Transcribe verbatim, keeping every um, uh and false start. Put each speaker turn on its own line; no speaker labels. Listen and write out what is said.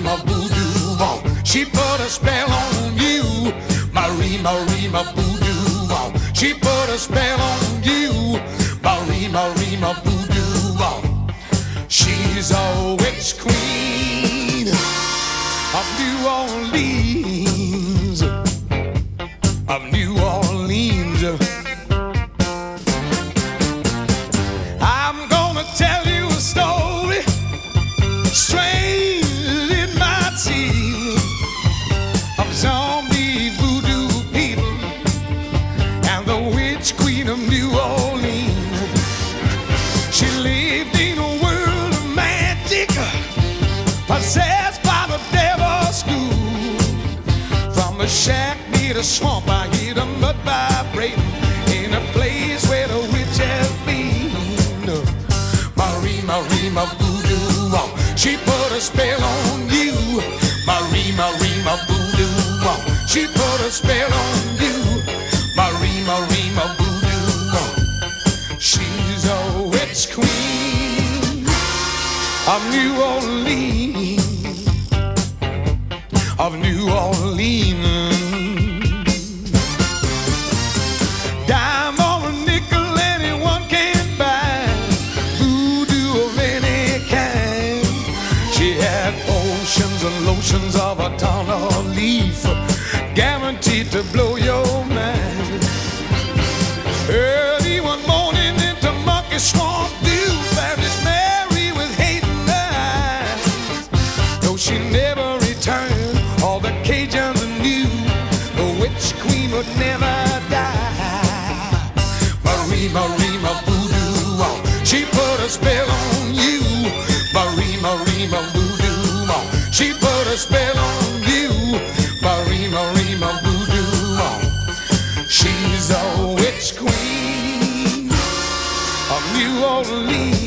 Marima voodoo. Oh, she put a spell on you. Marima, Marima voodoo. Oh, she put a spell on you. Marima, Marima voodoo. Oh, she's a witch queen of New Orleans. Of New Orleans. I'm gonna tell you a story, strange it might seem, of zombie voodoo people and the witch queen of New Orleans. She lived in a world of magic, possessed by the devil's school. From a shack near the swamp, I hear the mud vibrating in a place where the witch has been. Marima, Marima voodoo, oh, she put a spell on you. Marima, Marima voodoo, oh, she put a spell on you. Marima, Marima voodoo, oh, she's a witch queen of New Orleans, of New Orleans. Dime or a nickel, anyone can buy voodoo of any kind. She had potions and lotions of a ton of leaf, guaranteed to blow your mind. Early one morning into Monkey Swamp View, Paris Mary with hate in her eyes. Though she never returned, all the Cajuns knew the witch queen would never die. Marima, Marima voodoo, oh, she put a spell on you. Marima, Marima voodoo, oh, she put a spell on you. Marima, Marima voodoo, oh, she's a witch queen of New Orleans.